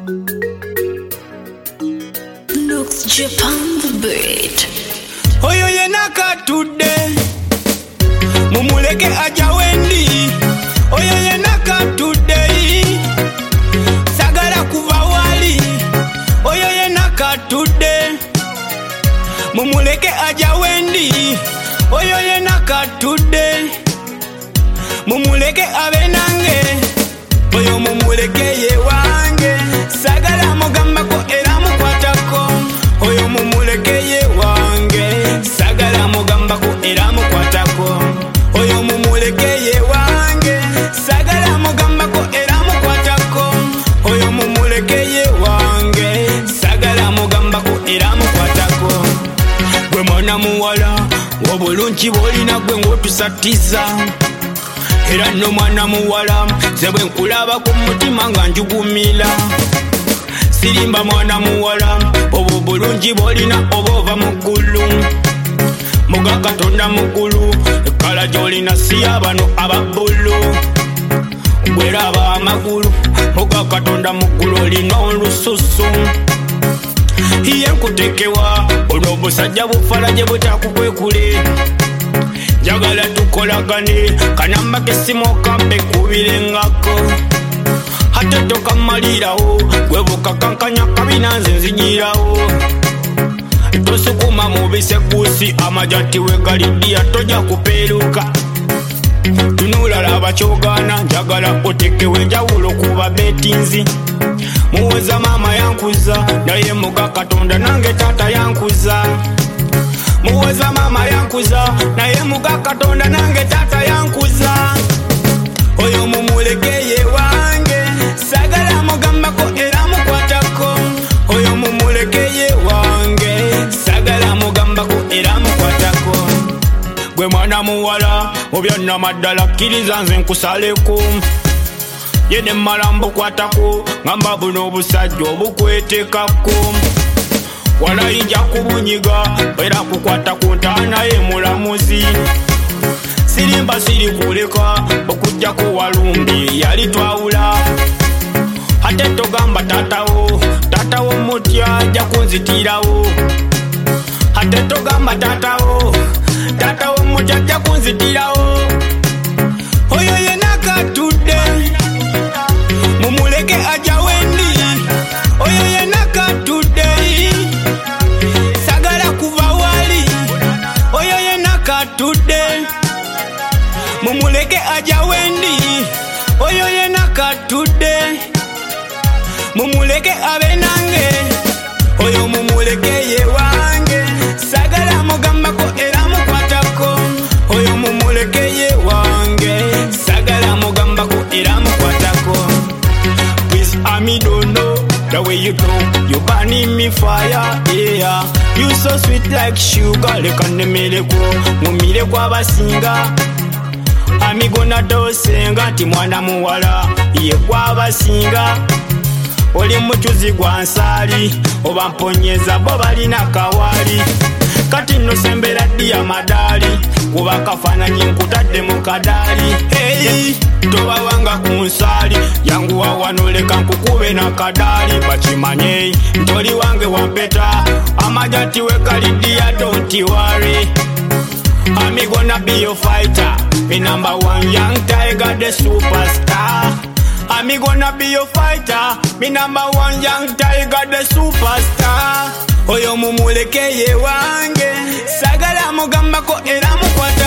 Looks Japan the beat. Oyo yenaka today. Mumuleke aja wendi. Oyo yenaka today. Sagara kuva wali. Oyo yenaka today. Mumuleke aja wendi. Oyo yenaka today. Mumuleke abenange. Oyo mumuleke ye wange. Sagara mugamba ko era mukwatako. Oyo mumuleke ye wange. Sagara mugamba ko era mukwatako. Oyo mumuleke ye wange. Sagara mugamba ko era mukwatako. Oyo mumuleke ye wange. Sagara mugamba ko era mukwatako. Gwe mwana muwala obulungi bwolina gwe ng'otusatiza. Era no mwana muwala zebwe nkulaba ku mutima nga njugumira. Sirimba mwana muwala obo bulungi bwolina oba ova mu ggulu. Muga Katonda muggulu ekkala gy'olina si abano ababbulu. Gweraba amagulu muga Katonda muggulu olina olususu. Iye nkutekewa olwo obusajja bufala gye butakukwekule. Njagala tukolagane kanamba kesimu okampe kubirengako. Ate tokamalirawo gwe bukakankanya kabina nze nzinyirawo. Tosukuma mubise kusi amajati wegalidia toja kuperuka. Tunula laba kyogana njagala otekewe njawulo kuba betinzi. Muweza mama yankuza naye muga Katonda nange tata yankuza. Muweza mama yankuza naye muga Katonda nange tata yankuza. Oyo mumuleke ye wange. Sagala mugamba ko era mukwatako. Oyo mumuleke ye wange. Sagala mugamba ko era mukwatako. Gwe mwana muwala mubyonna maddala kkiriza nze nkusaleko. Yene malambo kwatako ngamba buno obusajja obukwetekako. Walayinja kubunyiga era kukwata ku ntaana ye mulamuzi. Sirimba siri kuleka okujjako walumbi yali twawula. Ate togamba tatawo mutya ajja kunzitirawo. Ate togamba tatawo mutya ajja kunzitirawo. Oyo yenaka today. Mumuleke aja wendi. Oyo yenaka today. Sagala kuva wali. Oyo yenaka today. Mumuleke aja wendi. Oyo yenaka today. Mumuleke abenange. Oyo mumuleke ye wange. Sagala mugamba ko era mukwatako. Oyo mumuleke ye wange. Sagala mugamba ko era mukwatako. Please I don't know the way you do. You burning me fire, yeah. You so sweet like sugar. Leka nemere ko mumire kwa basinga. Amigo na dosenga ti mwana muwala ye kwa basinga. Oli muchuzi gwa nsali oba mponyeza bo balina kawali. Kati no sembera dia madali kuba kafananyi nkutadde mu kadali. Hey, toba wanga kunsali yangu wawanoleka nkukube na kadali. Bakimanye ntoli wange wampeta amajati wekalidia don't worry. I'm gonna be your fighter, me number one young tiger, the superstar. I'm gonna be your fighter, me number one young tiger, the superstar. Oyo mumuleke ye wange. Sagala mugamba ko era mukwata.